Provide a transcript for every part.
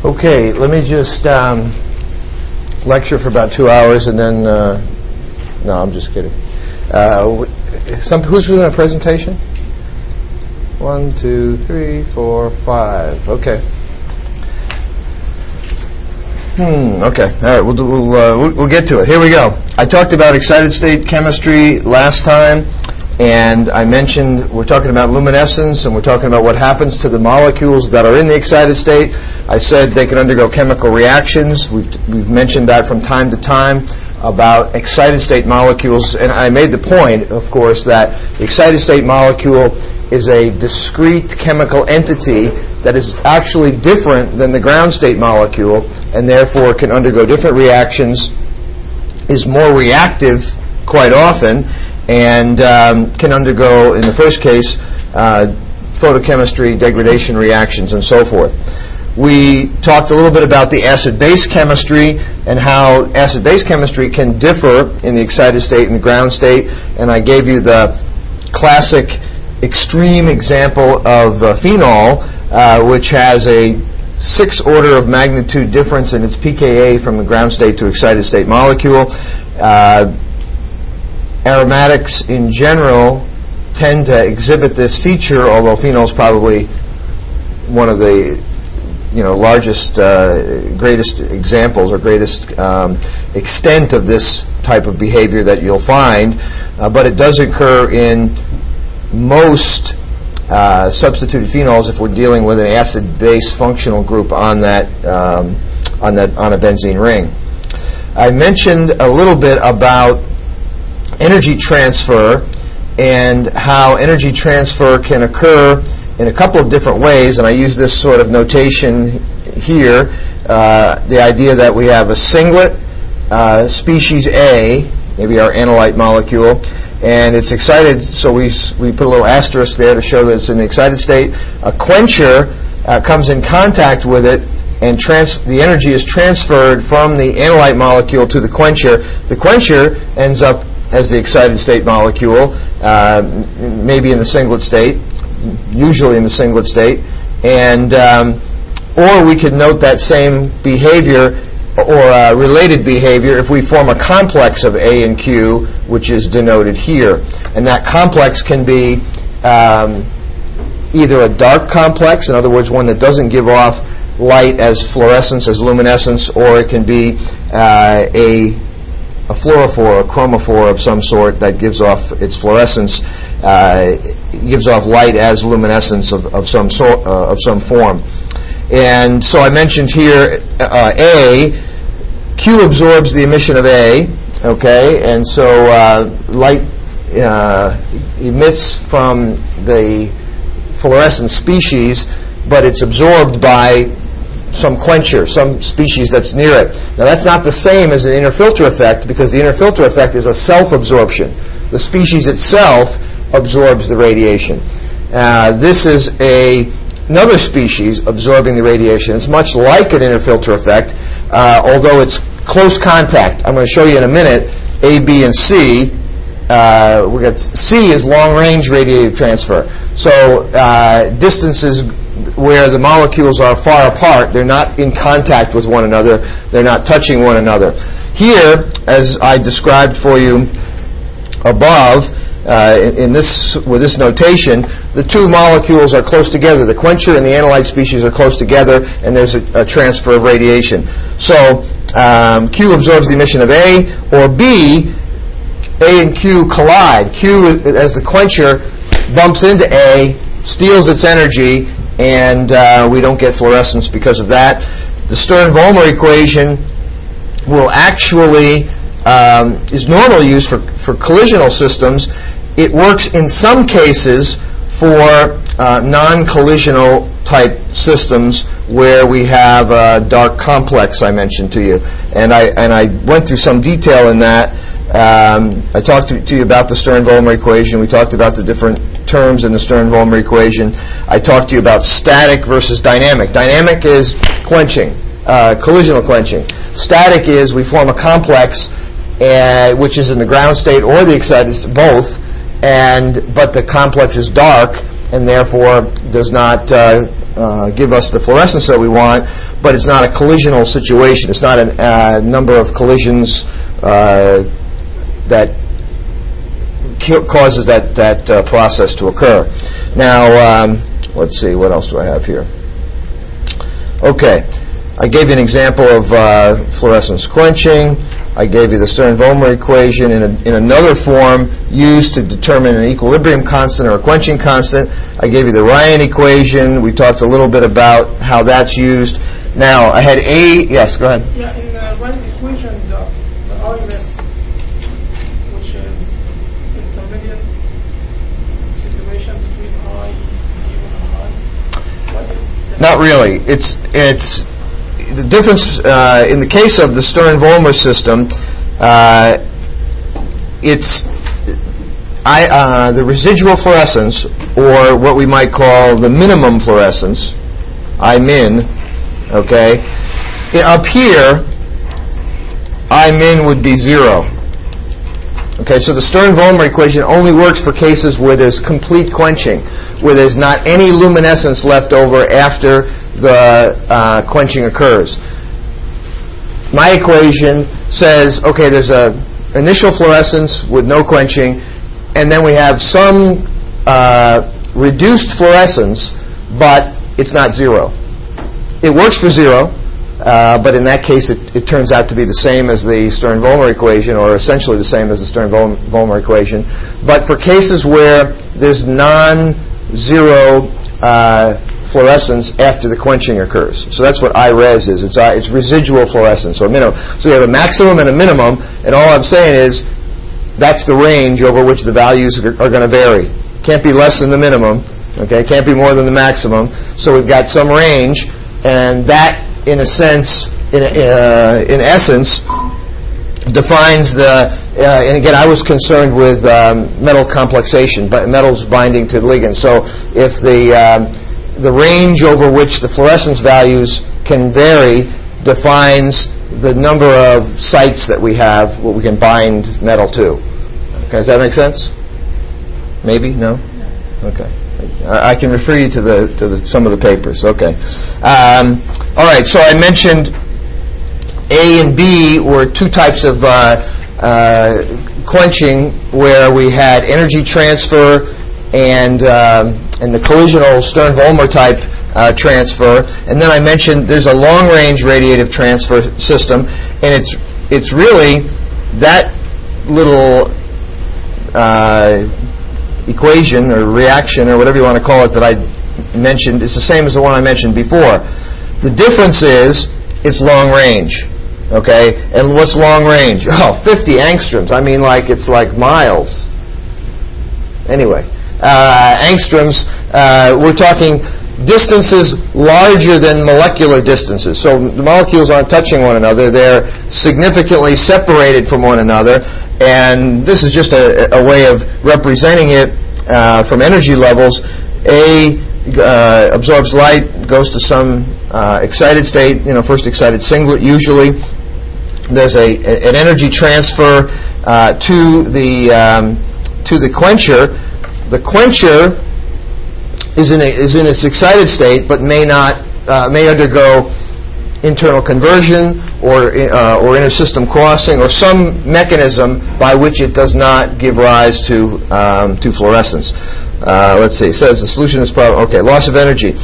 Okay, let me just lecture for about 2 hours and then, no, I'm just kidding. Who's doing a presentation? 1, 2, 3, 4, 5. Okay. Okay. All right. We'll get to it. Here we go. I talked about excited state chemistry last time, and I mentioned we're talking about luminescence, and we're talking about what happens to the molecules that are in the excited state. I said they can undergo chemical reactions. We've mentioned that from time to time about excited state molecules, and I made the point, of course, that the excited state molecule is a discrete chemical entity that is actually different than the ground state molecule, and therefore can undergo different reactions, is more reactive quite often, and can undergo, in the first case, photochemistry, degradation reactions, and so forth. We talked a little bit about the acid-base chemistry and how acid-base chemistry can differ in the excited state and the ground state, and I gave you the classic extreme example of phenol, which has a 6 order of magnitude difference in its pKa from the ground state to excited state molecule. Aromatics in general tend to exhibit this feature, although phenol is probably one of the largest, greatest examples or greatest extent of this type of behavior that you'll find, but it does occur in most substituted phenols if we're dealing with an acid-base functional group on a benzene ring. I mentioned a little bit about energy transfer and how energy transfer can occur in a couple of different ways, and I use this sort of notation here, the idea that we have a singlet, species A, maybe our analyte molecule, and it's excited, so we put a little asterisk there to show that it's in the excited state. A quencher comes in contact with it, and the energy is transferred from the analyte molecule to the quencher. The quencher ends up as the excited state molecule, maybe in the singlet state, usually in the singlet state, and or we could note that same behavior or related behavior if we form a complex of A and Q, which is denoted here. And that complex can be either a dark complex, in other words, one that doesn't give off light as fluorescence, as luminescence, or it can be a fluorophore, a chromophore of some sort that gives off its fluorescence, gives off light as luminescence of some form. And so I mentioned here Q absorbs the emission of A, okay, and so light emits from the fluorescent species, but it's absorbed by some quencher, some species that's near it. Now that's not the same as an inner filter effect, because the inner filter effect is a self-absorption. The species itself absorbs the radiation. This is another species absorbing the radiation. It's much like an inner filter effect, although it's close contact. I'm going to show you in a minute A, B, and C. We got C is long-range radiative transfer. So distances where the molecules are far apart, they're not in contact with one another, they're not touching one another. Here, as I described for you above, with this notation, the two molecules are close together. The quencher and the analyte species are close together, and there's a transfer of radiation. So Q absorbs the emission of A, or B, A and Q collide. Q, as the quencher, bumps into A, steals its energy, and we don't get fluorescence because of that. The Stern-Volmer equation will actually is normally used for collisional systems. It works in some cases for non-collisional type systems where we have a dark complex I mentioned to you, and I went through some detail in that. I talked to you about the Stern-Volmer equation. We talked about the different terms in the Stern-Volmer equation. I talked to you about static versus dynamic. Dynamic is quenching, collisional quenching. Static is we form a complex, which is in the ground state or the excited state, both, but the complex is dark and therefore does not give us the fluorescence that we want, but it's not a collisional situation. It's not a number of collisions that causes that process to occur. Now, let's see, what else do I have here? Okay, I gave you an example of fluorescence quenching. I gave you the Stern-Volmer equation in another form used to determine an equilibrium constant or a quenching constant. I gave you the Ryan equation. We talked a little bit about how that's used. Now, I had yes, go ahead. Yeah, in the Ryan equation, the RMS, which is intermediate situation between high, zero, and high. What is the Not really. It's the difference in the case of the Stern-Volmer system. It's the residual fluorescence, or what we might call the minimum fluorescence, I-min. Okay, up here, I-min would be 0. Okay, so the Stern-Volmer equation only works for cases where there's complete quenching, where there's not any luminescence left over after the quenching occurs. My equation says, okay, there's a initial fluorescence with no quenching, and then we have some reduced fluorescence, but it's not 0. It works for 0, but in that case it turns out to be the same as the Stern-Volmer equation, or essentially the same as the Stern-Volmer equation. But for cases where there's non-zero fluorescence after the quenching occurs. So that's what I-res is. It's residual fluorescence, or minimum. So you have a maximum and a minimum, and all I'm saying is that's the range over which the values are going to vary. Can't be less than the minimum, okay? Can't be more than the maximum. So we've got some range, and that, in a sense, in essence, defines the. And again, I was concerned with metal complexation, but metals binding to ligands. So if the range over which the fluorescence values can vary defines the number of sites that we have where we can bind metal to. Okay, does that make sense? Maybe? No? Okay. I can refer you to some of the papers. Okay. All right. So I mentioned A and B were two types of quenching, where we had energy transfer and the collisional Stern-Volmer type transfer. And then I mentioned there's a long-range radiative transfer system, and it's really that little equation or reaction or whatever you want to call it that I mentioned. It's the same as the one I mentioned before. The difference is it's long range. Okay, and what's long range? Oh, 50 angstroms. I mean, it's like miles. Anyway, angstroms. We're talking distances larger than molecular distances. So the molecules aren't touching one another. They're significantly separated from one another. And this is just a way of representing it from energy levels. A absorbs light, goes to some excited state, first excited singlet usually. There's an energy transfer to the quencher. The quencher is in its excited state, but may undergo internal conversion or intersystem crossing, or some mechanism by which it does not give rise to fluorescence. Let's see. It says the solution is loss of energy.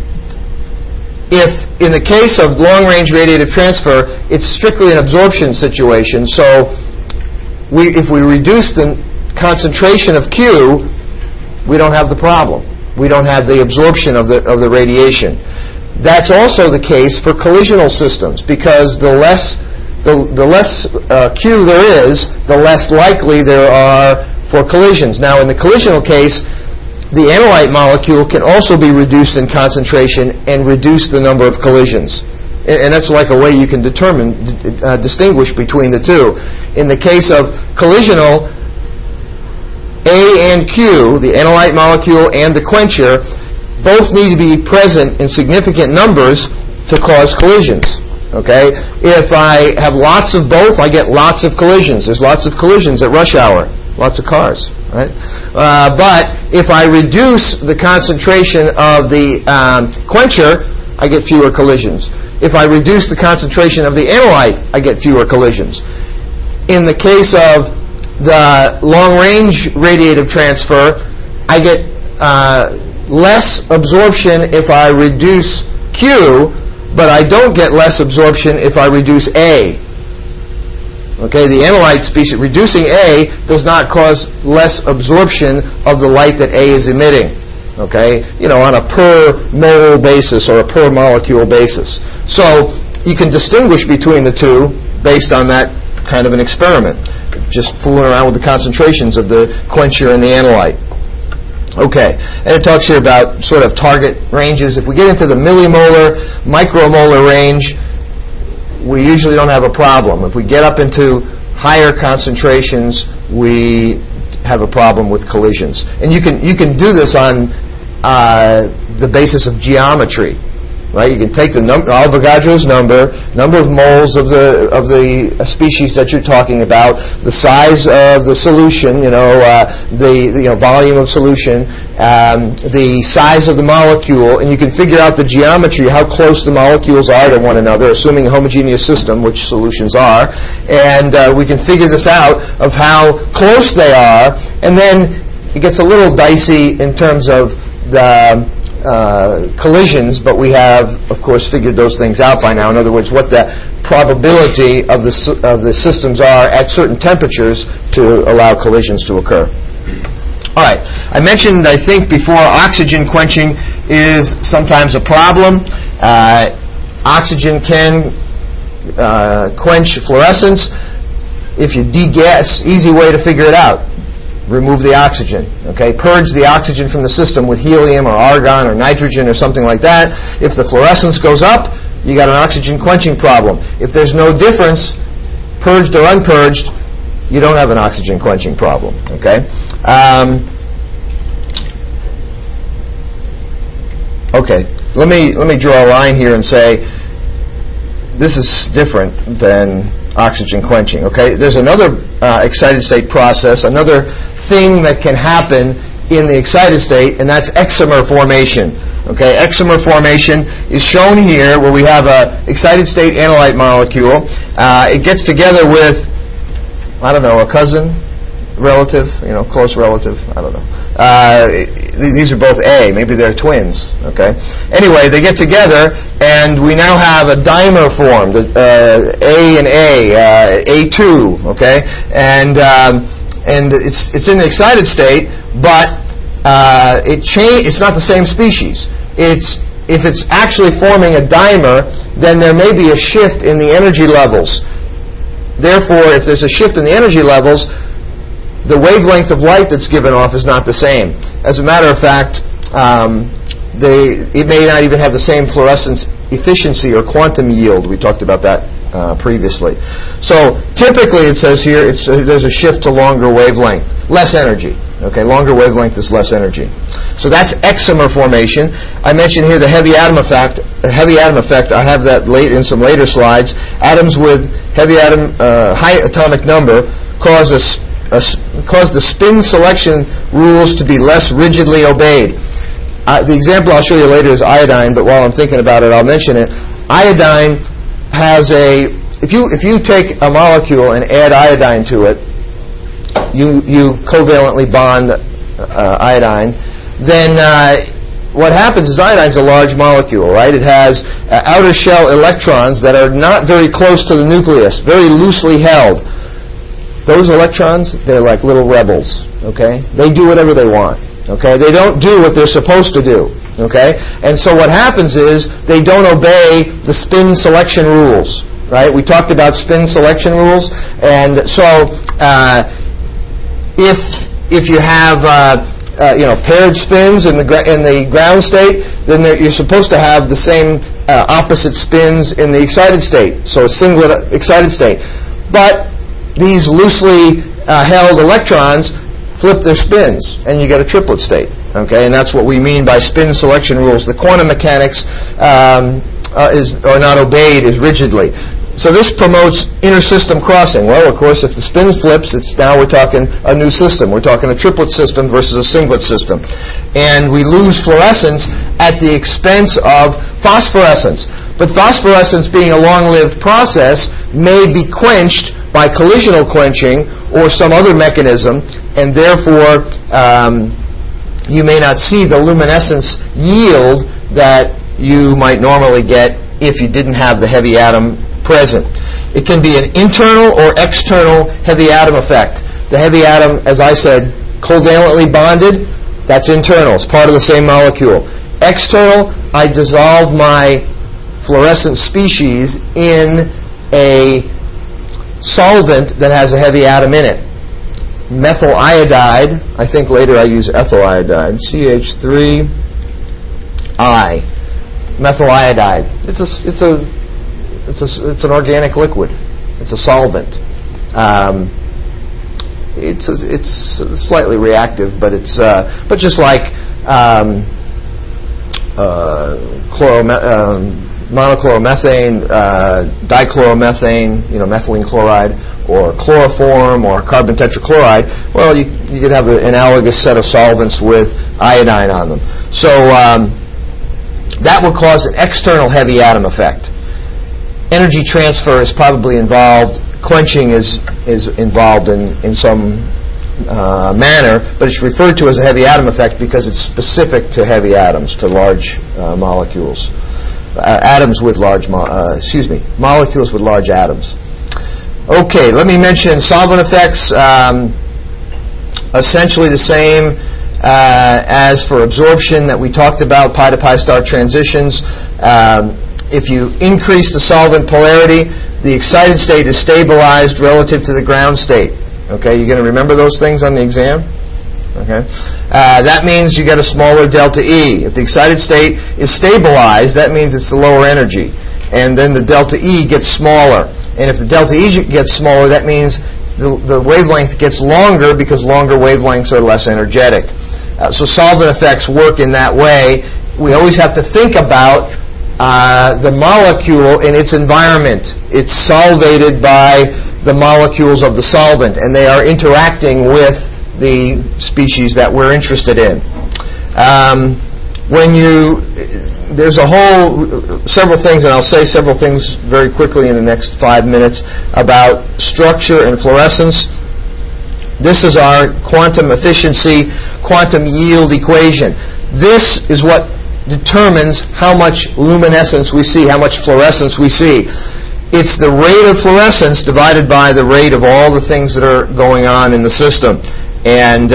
If in the case of long-range radiative transfer, it's strictly an absorption situation. So if we reduce the concentration of Q, we don't have the problem. We don't have the absorption of the radiation. That's also the case for collisional systems, because the less Q there is, the less likely there are for collisions. Now, in the collisional case, the analyte molecule can also be reduced in concentration and reduce the number of collisions. And that's like a way you can distinguish between the two. In the case of collisional, A and Q, the analyte molecule and the quencher, both need to be present in significant numbers to cause collisions. Okay? If I have lots of both, I get lots of collisions. There's lots of collisions at rush hour. Lots of cars, right? But if I reduce the concentration of the quencher, I get fewer collisions. If I reduce the concentration of the analyte, I get fewer collisions. In the case of the long-range radiative transfer, I get less absorption if I reduce Q, but I don't get less absorption if I reduce A. Okay, the analyte species, reducing A does not cause less absorption of the light that A is emitting. Okay, on a per mole basis or a per molecule basis. So you can distinguish between the two based on that kind of an experiment, just fooling around with the concentrations of the quencher and the analyte. Okay, and it talks here about sort of target ranges. If we get into the millimolar, micromolar range, we usually don't have a problem. If we get up into higher concentrations, we have a problem with collisions. And you can do this on the basis of geometry, right? You can take the Avogadro's number of moles of the species that you're talking about, the size of the solution, the volume of solution, the size of the molecule, and you can figure out the geometry, how close the molecules are to one another, assuming a homogeneous system, which solutions are, and we can figure this out of how close they are, and then it gets a little dicey in terms of the collisions, but we have, of course, figured those things out by now. In other words, what the probability of the systems are at certain temperatures to allow collisions to occur. All right. I mentioned, I think, before, oxygen quenching is sometimes a problem. Oxygen can quench fluorescence. If you degas, easy way to figure it out. Remove the oxygen. Okay, purge the oxygen from the system with helium or argon or nitrogen or something like that. If the fluorescence goes up, you got an oxygen quenching problem. If there's no difference, purged or unpurged, you don't have an oxygen quenching problem. Okay. Okay. Let me draw a line here and say this is different than oxygen quenching. Okay. There's another excited state process, another thing that can happen in the excited state, and that's excimer formation. Okay, excimer formation is shown here where we have a excited state analyte molecule. It gets together with, I don't know, a cousin, relative, close relative, I don't know. These are both A, maybe they're twins. Okay. Anyway, they get together, and we now have a dimer formed, A and A, A2. Okay, and it's in the excited state, but it's not the same species. If it's actually forming a dimer, then there may be a shift in the energy levels. Therefore, if there's a shift in the energy levels, the wavelength of light that's given off is not the same. As a matter of fact, it may not even have the same fluorescence efficiency or quantum yield. We talked about that previously. So typically it says here there's a shift to longer wavelength, less energy. Okay, longer wavelength is less energy. So that's excimer formation. I mentioned here the heavy atom effect. I have that in some later slides. Atoms with high atomic number cause the spin selection rules to be less rigidly obeyed. The example I'll show you later is iodine, but while I'm thinking about it, I'll mention it. Iodine has if you take a molecule and add iodine to it, you covalently bond iodine, then what happens is iodine's a large molecule, right? It has outer shell electrons that are not very close to the nucleus, very loosely held. Those electrons, they're like little rebels, okay? They do whatever they want, okay? They don't do what they're supposed to do, okay? And so what happens is they don't obey the spin selection rules, right? We talked about spin selection rules, and so if you have paired spins in the ground state, then you're supposed to have the same opposite spins in the excited state, so a singlet excited state. But these loosely held electrons flip their spins, and you get a triplet state. Okay, and that's what we mean by spin selection rules. The quantum mechanics are not obeyed as rigidly. So this promotes inter-system crossing. Well, of course, if the spin flips, now we're talking a new system. We're talking a triplet system versus a singlet system. And we lose fluorescence at the expense of phosphorescence. But phosphorescence, being a long-lived process, may be quenched by collisional quenching or some other mechanism, and therefore you may not see the luminescence yield that you might normally get if you didn't have the heavy atom present. It can be an internal or external heavy atom effect. The heavy atom, as I said, covalently bonded, that's internal. It's part of the same molecule. External, I dissolve my fluorescent species in a solvent that has a heavy atom in it. Methyl iodide, I think later I use ethyl iodide, CH3I. Methyl iodide. It's an organic liquid. It's a solvent. It's slightly reactive, but it's but just like monochloromethane, dichloromethane, methylene chloride, or chloroform, or carbon tetrachloride. Well, you could have an analogous set of solvents with iodine on them. So that will cause an external heavy atom effect. Energy transfer is probably involved. Quenching is involved in some manner, but it's referred to as a heavy atom effect because it's specific to heavy atoms, to large molecules. Molecules with large atoms. Okay, let me mention solvent effects. Essentially the same as for absorption that we talked about, pi to pi star transitions. If you increase the solvent polarity, the excited state is stabilized relative to the ground state. Okay, you're going to remember those things on the exam? Okay, that means you get a smaller delta E. If the excited state is stabilized, that means it's the lower energy. And then the delta E gets smaller. And if the delta E gets smaller, that means the wavelength gets longer because longer wavelengths are less energetic. So solvent effects work in that way. We always have to think about the molecule in its environment. It's solvated by the molecules of the solvent, and they are interacting with the species that we're interested in. There's several things, and I'll say several things very quickly in the next 5 minutes about structure and fluorescence. This is our quantum efficiency, quantum yield equation. This is what determines how much luminescence we see, how much fluorescence we see. It's the rate of fluorescence divided by the rate of all the things that are going on in the system. And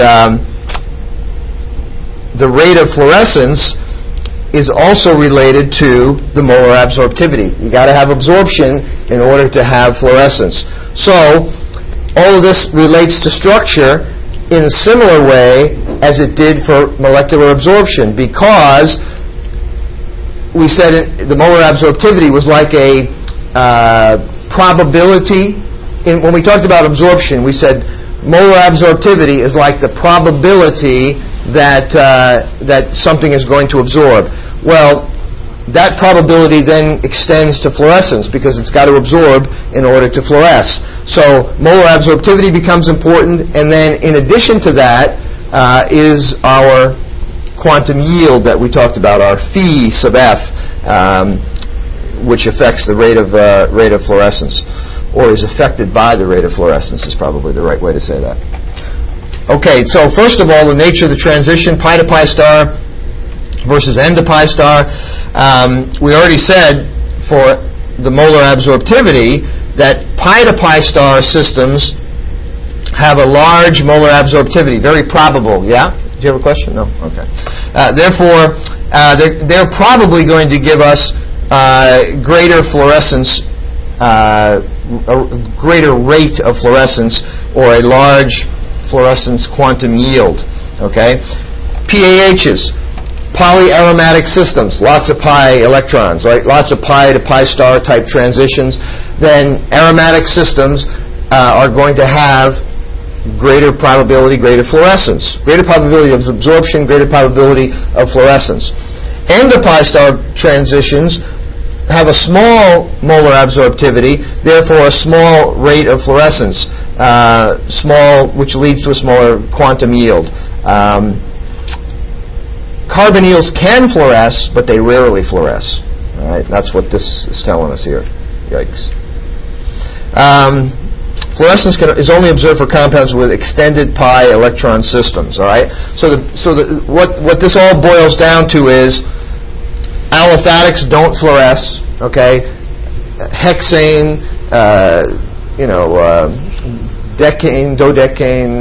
the rate of fluorescence is also related to the molar absorptivity. You got to have absorption in order to have fluorescence. So all of this relates to structure in a similar way as it did for molecular absorption, because we said the molar absorptivity was like a probability. When we talked about absorption, we said molar absorptivity is like the probability that something is going to absorb. Well, that probability then extends to fluorescence because it's got to absorb in order to fluoresce. So molar absorptivity becomes important, and then in addition to that is our quantum yield that we talked about, our phi sub f, which affects the rate of fluorescence, or is affected by the rate of fluorescence is probably the right way to say that. Okay, so first of all, the nature of the transition, pi to pi star versus n to pi star. We already said for the molar absorptivity that pi to pi star systems have a large molar absorptivity, very probable. Yeah? Do you have a question? No? Okay. Therefore, they're probably going to give us greater fluorescence, a greater rate of fluorescence, or a large fluorescence quantum yield. Okay? PAHs, polyaromatic systems, lots of pi electrons, right? Lots of pi to pi star type transitions. Then aromatic systems are going to have greater probability, greater fluorescence, greater probability of absorption, greater probability of fluorescence. N to pi star transitions have a small molar absorptivity, therefore a small rate of fluorescence, which leads to a smaller quantum yield. Carbonyls can fluoresce, but they rarely fluoresce. All right, that's what this is telling us here. Yikes. Fluorescence is only observed for compounds with extended pi electron systems. All right. What this all boils down to is aliphatics don't fluoresce. Okay. Hexane, decane, dodecane,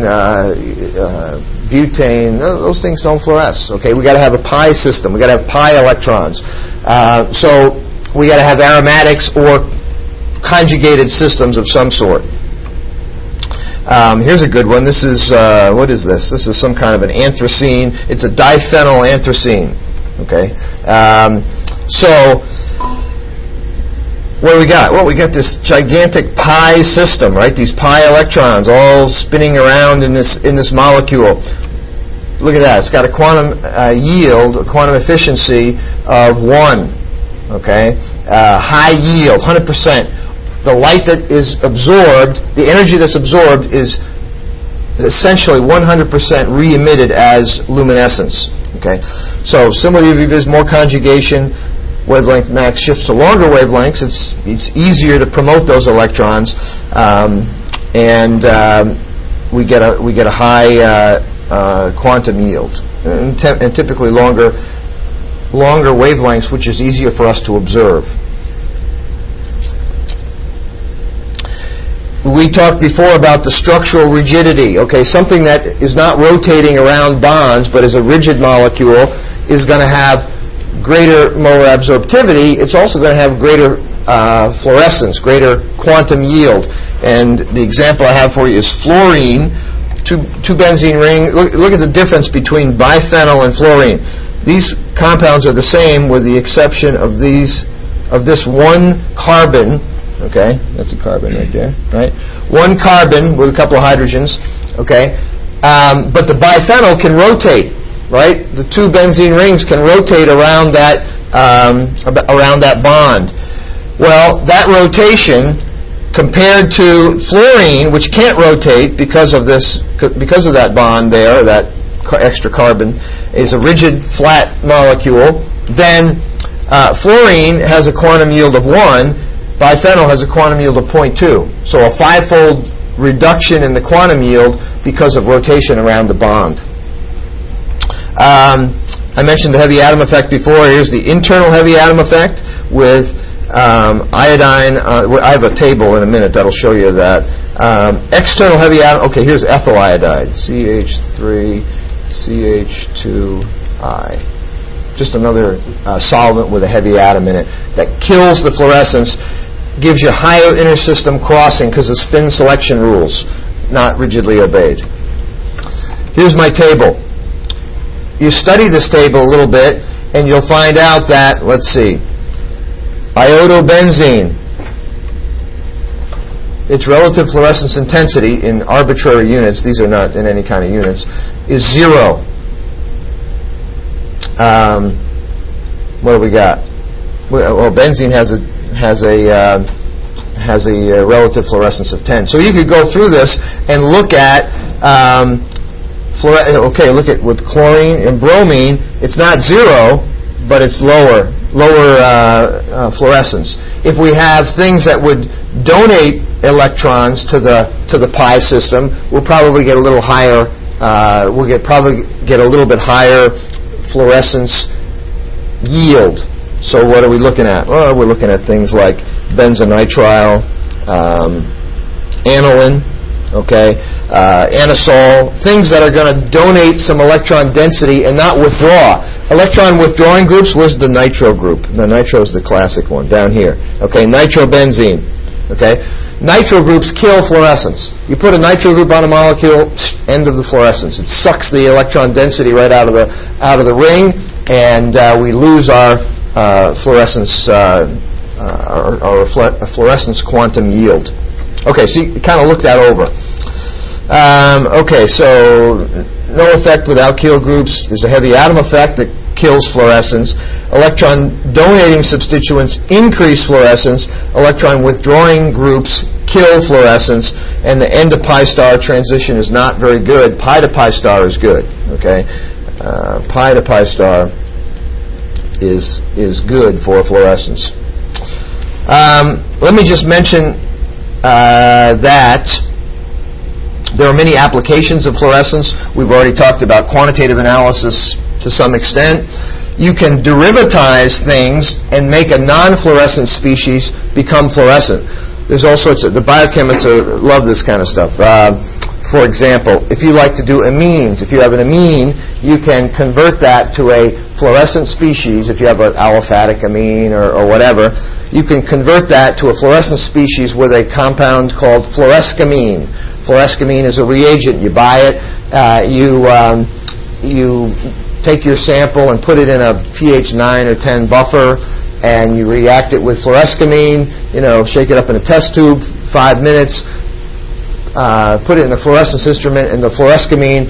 butane. Those things don't fluoresce. Okay. We got to have a pi system. We got to have pi electrons. So we got to have aromatics or conjugated systems of some sort. Here's a good one. This is, what is this? This is some kind of an anthracene. It's a diphenyl anthracene. Okay. So, what do we got? Well, we got this gigantic pi system, right? These pi electrons all spinning around in this molecule. Look at that. It's got a quantum yield, a quantum efficiency of 1. Okay. High yield, 100%. The light that is absorbed, the energy that's absorbed is essentially 100% re-emitted as luminescence. Okay, so similarly, if there's more conjugation, wavelength max shifts to longer wavelengths. It's easier to promote those electrons, and we get a high quantum yield, and typically longer wavelengths, which is easier for us to observe. We talked before about the structural rigidity. Okay, something that is not rotating around bonds but is a rigid molecule is going to have greater molar absorptivity. It's also going to have greater fluorescence, greater quantum yield. And the example I have for you is fluorine. Two benzene ring. Look at the difference between biphenyl and fluorine. These compounds are the same with the exception of this one carbon. Okay, that's a carbon right there, right? One carbon with a couple of hydrogens, okay? But the biphenyl can rotate, right? The two benzene rings can rotate around that bond. Well, that rotation compared to fluorine, which can't rotate because of that bond there, that extra carbon, is a rigid, flat molecule. Then fluorine has a quantum yield of 1. Biphenyl has a quantum yield of 0.2. So a 5-fold reduction in the quantum yield because of rotation around the bond. I mentioned the heavy atom effect before. Here's the internal heavy atom effect with iodine. I have a table in a minute that'll show you that. External heavy atom. Okay, here's ethyl iodide. CH3CH2I. Just another solvent with a heavy atom in it that kills the fluorescence, gives you higher intersystem crossing because of spin selection rules, not rigidly obeyed. Here's my table. You study this table a little bit, and you'll find out that, let's see, iodobenzene, its relative fluorescence intensity in arbitrary units, these are not in any kind of units, is 0. What do we got? Well, benzene has a relative fluorescence of 10. So you could go through this and look at look at with chlorine and bromine. It's not 0, but it's lower fluorescence. If we have things that would donate electrons to the pi system, we'll probably get a little higher. Probably get a little bit higher fluorescence yield. So what are we looking at? Well, we're looking at things like benzonitrile, aniline, okay, anisole, things that are going to donate some electron density and not withdraw. Electron withdrawing groups was the nitro group. The nitro is the classic one down here. Okay, nitrobenzene. Okay, nitro groups kill fluorescence. You put a nitro group on a molecule, end of the fluorescence. It sucks the electron density right out of the ring, and we lose our fluorescence fluorescence quantum yield. Okay, so you kind of look that over. Okay, so no effect with alkyl groups. There's a heavy atom effect that kills fluorescence. Electron donating substituents increase fluorescence. Electron withdrawing groups kill fluorescence. And the N to pi star transition is not very good. Pi to pi star is good. Okay, pi to pi star is good for fluorescence. Let me just mention that there are many applications of fluorescence. We've already talked about quantitative analysis to some extent. You can derivatize things and make a non-fluorescent species become fluorescent. There's all sorts of, the biochemists love this kind of stuff. For example, if you like to do amines, if you have an amine, you can convert that to a fluorescent species. If you have an aliphatic amine or whatever, you can convert that to a fluorescent species with a compound called fluorescamine. Fluorescamine is a reagent. You buy it. You take your sample and put it in a pH 9 or 10 buffer, and you react it with fluorescamine. Shake it up in a test tube, 5 minutes. Put it in a fluorescence instrument, and the fluorescamine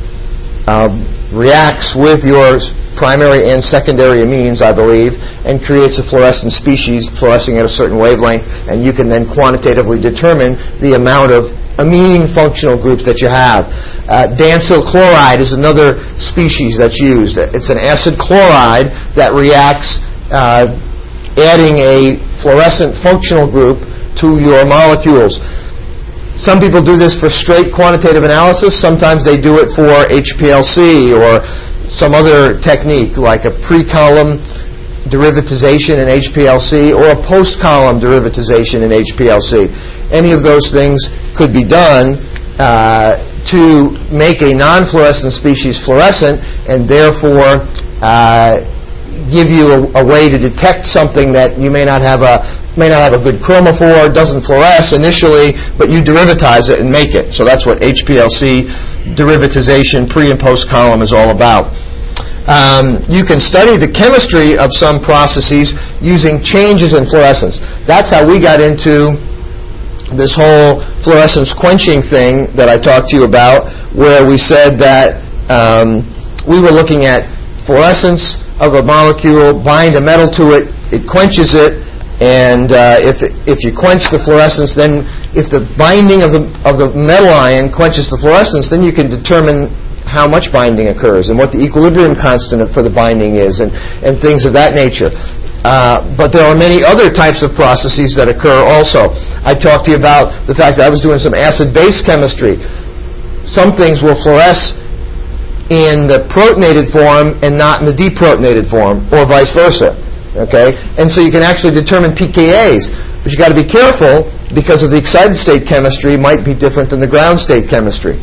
reacts with your primary and secondary amines, I believe, and creates a fluorescent species fluorescing at a certain wavelength, and you can then quantitatively determine the amount of amine functional groups that you have. Dancyl chloride is another species that's used. It's an acid chloride that reacts adding a fluorescent functional group to your molecules. Some people do this for straight quantitative analysis. Sometimes they do it for HPLC or some other technique like a pre-column derivatization in HPLC or a post-column derivatization in HPLC. Any of those things could be done to make a non-fluorescent species fluorescent, and therefore give you a way to detect something that you may not have a good chromophore, doesn't fluoresce initially, but you derivatize it and make it. So that's what HPLC derivatization pre and post column is all about. You can study the chemistry of some processes using changes in fluorescence. That's how we got into this whole fluorescence quenching thing that I talked to you about, where we said that we were looking at fluorescence of a molecule, bind a metal to it, it quenches it, and if you quench the fluorescence, then if the binding of the metal ion quenches the fluorescence, then you can determine how much binding occurs and what the equilibrium constant for the binding is and things of that nature. But there are many other types of processes that occur also. I talked to you about the fact that I was doing some acid-base chemistry. Some things will fluoresce in the protonated form and not in the deprotonated form, or vice versa. Okay? And so you can actually determine pKa's. But you've got to be careful because of the excited state chemistry might be different than the ground state chemistry.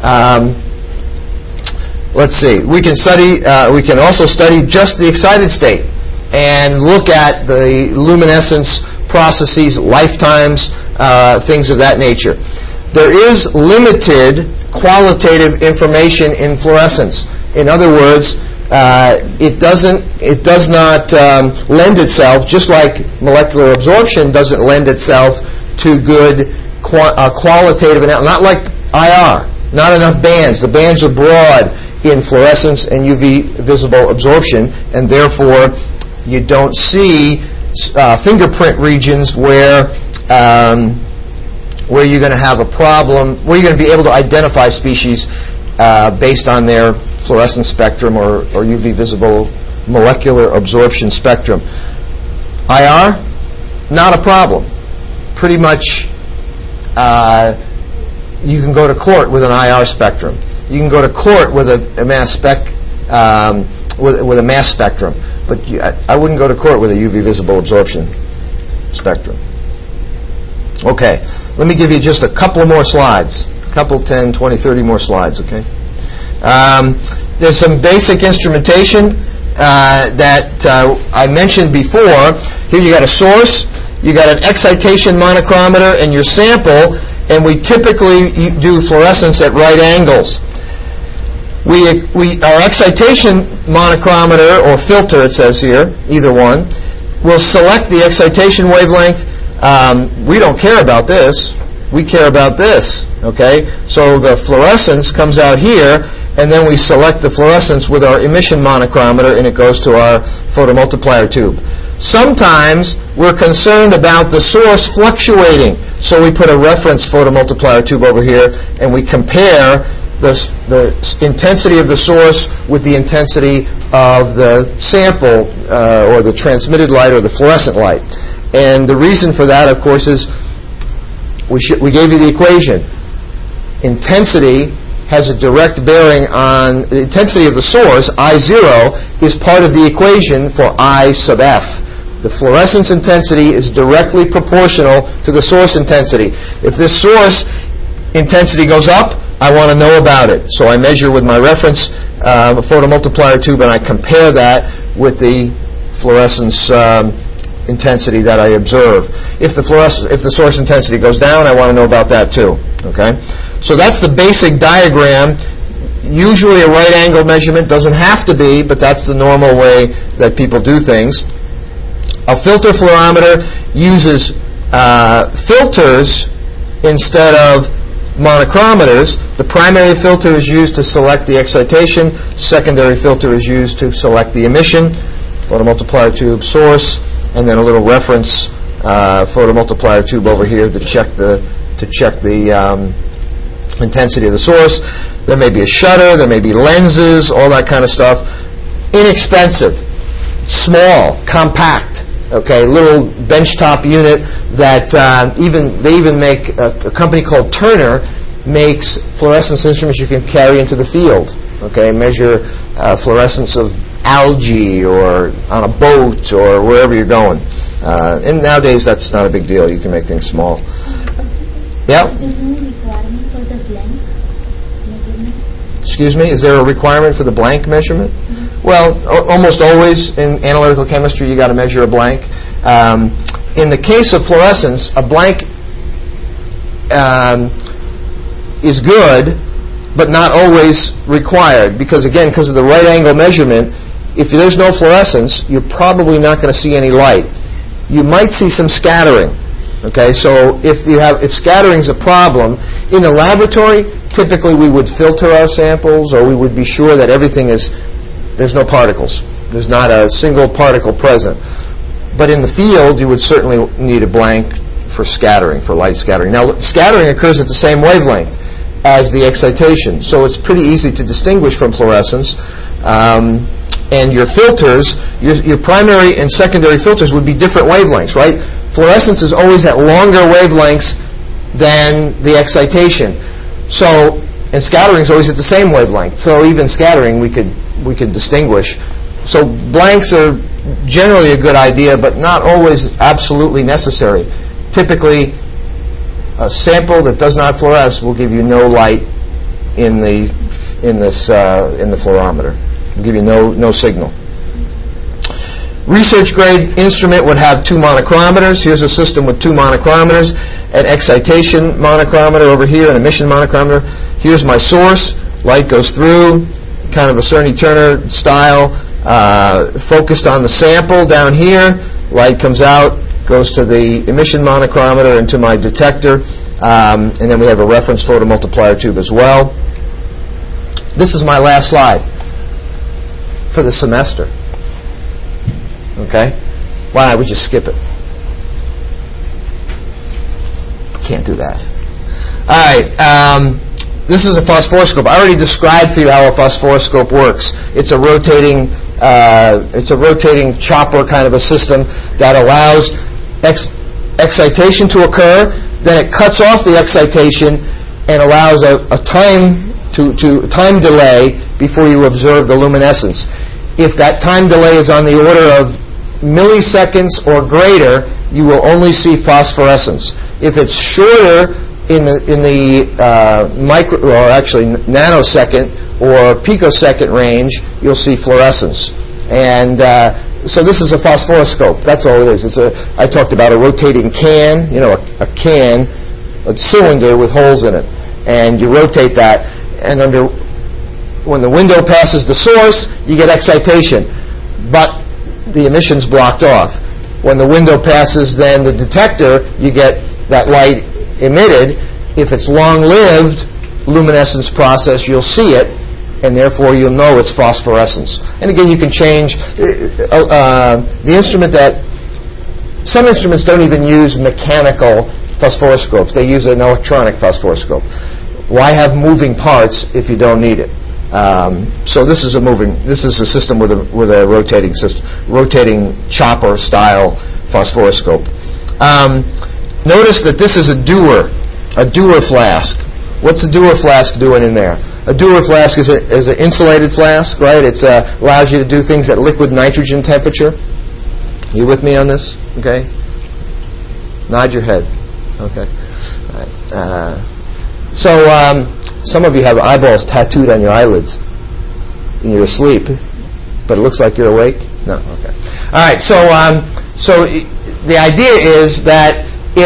Let's see. We can also study just the excited state and look at the luminescence processes, lifetimes, things of that nature. There is limited qualitative information in fluorescence. In other words, it does not lend itself, just like molecular absorption doesn't lend itself to good qualitative analysis. Not like IR. Not enough bands. The bands are broad in fluorescence and UV visible absorption, and therefore you don't see fingerprint regions where you're going to have a problem, where you're going to be able to identify species based on their fluorescence spectrum or UV visible molecular absorption spectrum. IR, not a problem. Pretty much you can go to court with an IR spectrum. You can go to court with a mass spec with a mass spectrum, but I wouldn't go to court with a UV visible absorption spectrum. Okay, let me give you just a couple more slides. A couple, 10, 20, 30 more slides, okay? There's some basic instrumentation that I mentioned before. Here you got a source, you got an excitation monochromator and your sample, and we typically do fluorescence at right angles. Our excitation monochromator, or filter it says here, either one, will select the excitation wavelength. We don't care about this. We care about this. Okay? So the fluorescence comes out here, and then we select the fluorescence with our emission monochromator, and it goes to our photomultiplier tube. Sometimes we're concerned about the source fluctuating, so we put a reference photomultiplier tube over here, and we compare the intensity of the source with the intensity of the sample or the transmitted light or the fluorescent light. And the reason for that, of course, is we gave you the equation. Intensity has a direct bearing on the intensity of the source. I0 is part of the equation for I sub F. The fluorescence intensity is directly proportional to the source intensity. If this source intensity goes up, I want to know about it. So I measure with my reference photomultiplier tube, and I compare that with the fluorescence intensity that I observe. If the source intensity goes down, I want to know about that too. Okay? So that's the basic diagram. Usually a right angle measurement, doesn't have to be, but that's the normal way that people do things. A filter fluorometer uses filters instead of monochrometers. The primary filter is used to select the excitation. Secondary filter is used to select the emission. Photomultiplier tube source, and then a little reference photomultiplier tube over here to check the intensity of the source. There may be a shutter, there may be lenses, all that kind of stuff. Inexpensive, small, compact. Okay, little benchtop unit that they even make a company called Turner makes fluorescence instruments you can carry into the field. Okay, measure fluorescence of algae or on a boat or wherever you're going. And nowadays that's not a big deal. You can make things small. Yeah. Is there any requirement for the blank measurement? Excuse me. Is there a requirement for the blank measurement? Well, almost always in analytical chemistry you got to measure a blank. In the case of fluorescence, a blank is good, but not always required, because of the right angle measurement, if there's no fluorescence, you're probably not going to see any light. You might see some scattering. Okay, so if scattering's a problem, in the laboratory, typically we would filter our samples, or we would be sure that there's no particles. There's not a single particle present. But in the field, you would certainly need a blank for scattering, for light scattering. Now, scattering occurs at the same wavelength as the excitation, so it's pretty easy to distinguish from fluorescence. And your filters, your primary and secondary filters would be different wavelengths, right? Fluorescence is always at longer wavelengths than the excitation. So, and scattering is always at the same wavelength. So even scattering we could distinguish. So blanks are generally a good idea, but not always absolutely necessary. Typically, a sample that does not fluoresce will give you no light in the fluorometer. It will give you no signal. Research grade instrument would have 2 monochrometers. Here's a system with 2 monochrometers. An excitation monochrometer over here, an emission monochrometer. Here's my source. Light goes through, kind of a Cerny-Turner style, focused on the sample down here. Light comes out, goes to the emission monochrometer and to my detector. And then we have a reference photomultiplier tube as well. This is my last slide for the semester. Okay? Why don't we just skip it? Can't do that. All right. This is a phosphoroscope. I already described for you how a phosphoroscope works. It's a rotating chopper kind of a system that allows excitation to occur. Then it cuts off the excitation and allows a time delay before you observe the luminescence. If that time delay is on the order of milliseconds or greater, you will only see phosphorescence. If it's shorter in the micro, or actually nanosecond or picosecond range, you'll see fluorescence. And so this is a phosphoroscope. That's all it is. I talked about a rotating can, a can, a cylinder with holes in it, and you rotate that, and when the window passes the source, you get excitation, but the emission's blocked off. When the window passes then the detector, you get that light emitted. If it's long-lived luminescence process, you'll see it. and therefore you'll know it's phosphorescence. And again, you can change the instrument that... Some instruments don't even use mechanical phosphorescopes. They use an electronic phosphorescope. Why have moving parts if you don't need it? So this is a system with a rotating chopper style phosphorescope. Notice that this is a Dewar flask. What's a Dewar flask doing in there? A Dewar flask is an insulated flask, right? It allows you to do things at liquid nitrogen temperature. You with me on this? Okay. Nod your head. Okay. All right. So some of you have eyeballs tattooed on your eyelids and you're asleep, but it looks like you're awake. No. Okay. All right. So the idea is that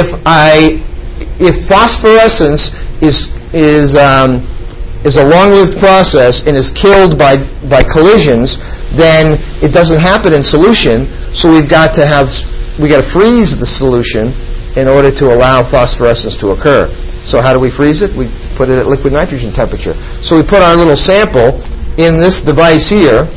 if phosphorescence is a long-lived process and is killed by collisions, then it doesn't happen in solution. So we got to freeze the solution in order to allow phosphorescence to occur. So how do we freeze it? We put it at liquid nitrogen temperature. So we put our little sample in this device here,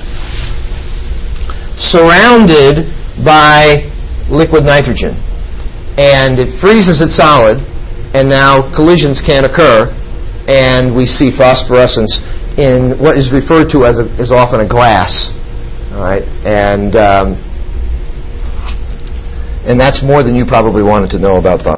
surrounded by liquid nitrogen, and it freezes it solid, and now collisions can't occur, and we see phosphorescence in what is referred to as often a glass. All right, and that's more than you probably wanted to know about phosphorescence.